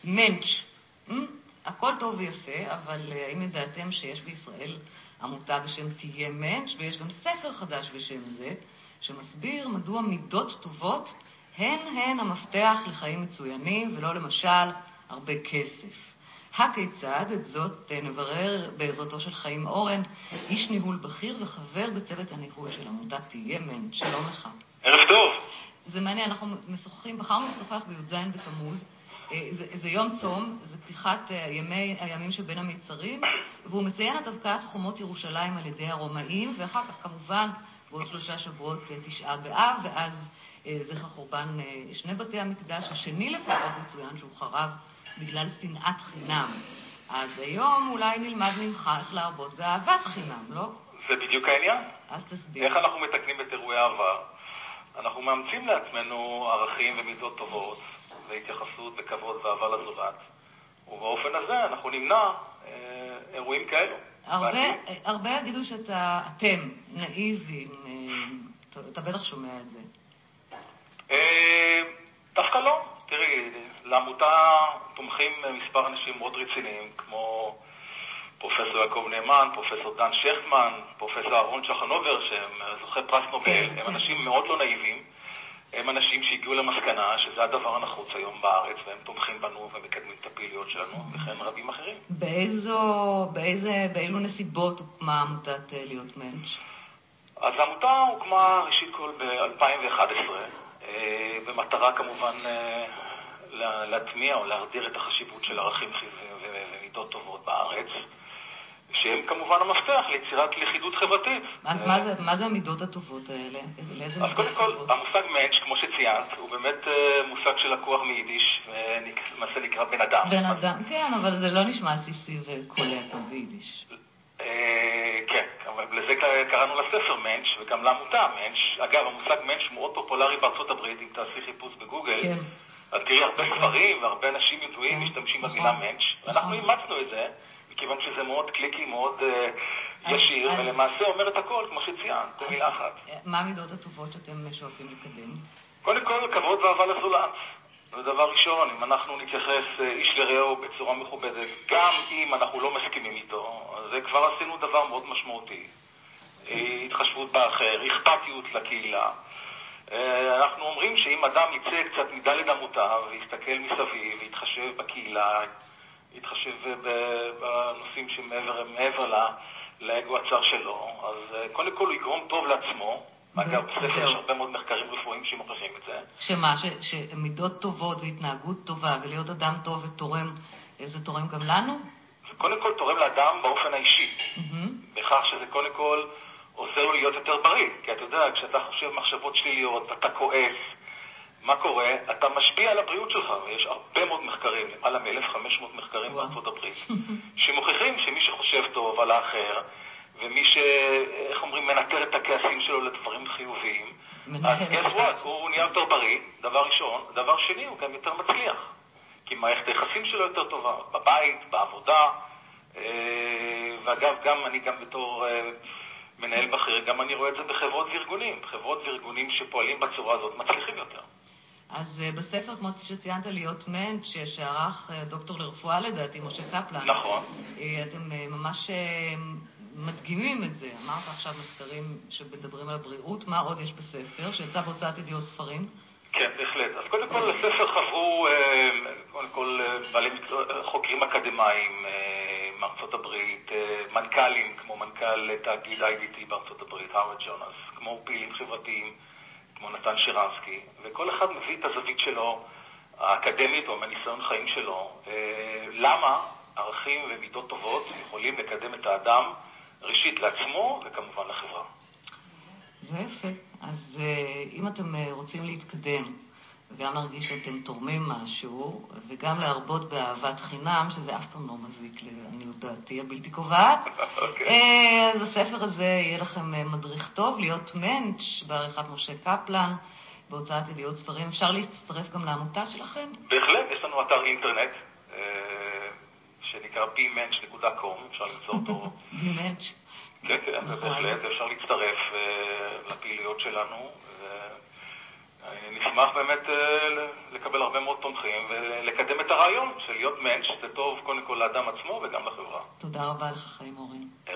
מנץ'. הכל טוב ויפה, אבל האם ידעתם שיש בישראל עמותה בשם תהיה מנץ', ויש גם ספר חדש בשם זה, שמסביר מדוע מידות טובות הן המפתח לחיים מצוינים, ולא למשל הרבה כסף. הכיצד? את זאת נברר בעזרתו של חיים אורן, איש ניהול בכיר וחבר בצוות הניהול של עמותת תהיה מנץ'. שלום לך. ערב טוב. זה מעניין, אנחנו בחרנו לשוחח בי"ז בתמוז. זה יום צום, זה פתיחת הימים שבין המצרים, והוא מציין את הבקעת חומות ירושלים על ידי הרומאים, ואחר כך כמובן בעוד 3 שבועות 9 באב, ואז זכר חורבן 2 בתי המקדש, השני לפחות מצוין שהוא חרב בגלל שנאת חינם. אז היום אולי נלמד ממך איך להרבות באהבת חינם, לא? זה בדיוק העניין. אז תסביר. איך אנחנו מתקנים את אירועי העבר? אנחנו מאמצים לעצמנו ערכים ומידות טובות, והתייחסות בכבוד ואהבה לזולת, ובאופן הזה אנחנו נמנע אירועים כאלו. הרבה יגידו שאתם נאיבים, אתה בטח שומע את זה. דווקא לא. תראי, לעמותה תומכים מספר אנשים מאוד רציניים, כמו פרופסור יעקב נאמן, פרופסור דן שכטמן, פרופסור אהרון שחנובר, שהם זוכי פרס נובל. הם אנשים מאוד לא נאיבים. הם אנשים שהגיעו למסקנה שזה הדבר הנחוץ היום בארץ, והם תומכים בנו ומקדמים את הפעילויות שלנו, וכן רבים אחרים. באילו נסיבות הוקמה עמותת להיות מנץ'? אז העמותה הוקמה ראשית כל ב-2011, במטרה כמובן להטמיע או להרדיר את החשיבות של ערכים חיוביים ומידות טובות בארץ, שהם כמובן המפתח ליצירת לכידות חברתית. אז מה זה המידות הטובות האלה? אז קודם כל, המושג מנץ', כמו שציינת, הוא באמת מושג שלקוח מיידיש, ולמעשה נקרא בן אדם. בן אדם, כן, אבל זה לא נשמע סיסי וקולט ביידיש. כן, אבל לזה קראנו לספר מנץ' וגם לעמותה מנץ'. אגב, המושג מנץ' מאוד פופולרי בארצות הברית, אם תעשי חיפוש בגוגל. כן. אז תראי, הרבה ספרים והרבה אנשים ידועים משתמשים במילה מנץ', ואנחנו אימצנו את זה, מכיוון שזה מאוד קליקי, מאוד ישיר, ולמעשה אומר את הכל, כמו שציינת, במילה אחת. מה המידות הטובות שאתם שואפים לקדם? קודם כל, כבוד ואהבה לזולת. זה דבר ראשון, אם אנחנו נתייחס איש לרעהו בצורה מכובדת, גם אם אנחנו לא מסכימים איתו, אז כבר עשינו דבר מאוד משמעותי. התחשבות באחר, אכפתיות לקהילה. אנחנו אומרים שאם אדם יצא קצת מדלת אמותיו ויסתכל מסביב ויתחשב בקהילה, יתחשב בנושאים שמעבר לאגו הצר שלו, אז קודם כל הוא יגרום טוב לעצמו. אגב, בספר יש הרבה מאוד מחקרים רפואיים שמוכיחים את זה. שמה? שמידות טובות והתנהגות טובה ולהיות אדם טוב ותורם, זה תורם גם לנו? זה קודם כל תורם לאדם באופן האישי. בכך שזה קודם כל עוזר לו להיות יותר בריא. כי אתה יודע, כשאתה חושב מחשבות שליליות ואתה כועס, מה קורה? אתה משפיע על הבריאות שלך, ויש הרבה מאוד מחקרים, למעלה מ-1,500 מחקרים בארצות הברית, שמוכיחים שמי שחושב טוב על האחר, ומי איך אומרים, מנטר את הכעסים שלו לדברים חיוביים, אז guess what? הוא נהיה יותר בריא, דבר ראשון. דבר שני, הוא גם יותר מצליח. כי מערכת היחסים שלו יותר טובה, בבית, בעבודה, ואגב, אני גם בתור מנהל בכיר, גם אני רואה את זה בחברות וארגונים. חברות וארגונים שפועלים בצורה הזאת מצליחים יותר. אז בספר, כמו שציינת, להיות מנץ' שערך דוקטור לרפואה לדעתי, משה קפלן. נכון. אתם ממש מדגימים את זה. אמרת עכשיו מחקרים שמדברים על הבריאות. מה עוד יש בספר שיצא בהוצאת ידיעות ספרים? כן, בהחלט. אז קודם כל לספר חברו קודם כל חוקרים אקדמיים מארצות הברית, מנכ"לים כמו מנכ"ל תאגיד IDT בארצות הברית, הרווארד ג'ונס, כמו פעילים חברתיים כמו נתן שרנסקי, וכל אחד מביא את הזווית שלו האקדמית או מניסיון חיים שלו, למה ערכים ומידות טובות יכולים לקדם את האדם ראשית לעצמו וכמובן לחברה. זה יפה. אז אם אתם רוצים להתקדם וגם להרגיש שאתם תורמים משהו וגם להרבות באהבת חינם, שזה אף פעם לא מזיק לעניות דעתי הבלתי קובעת, אז הספר הזה יהיה לכם מדריך טוב, להיות מנץ' בעריכת משה קפלן בהוצאת ידיעות ספרים. אפשר להצטרף גם לעמותה שלכם? בהחלט, יש לנו אתר אינטרנט שנקרא bmench.com, אפשר למצוא אותו. bmench. כן, בהחלט, אפשר להצטרף לפעילויות שלנו. נשמח באמת לקבל הרבה מאוד תומכים ולקדם את הרעיון של להיות מענץ' זה טוב קודם כל לאדם עצמו וגם לחברה. תודה רבה לך, חיים אורן.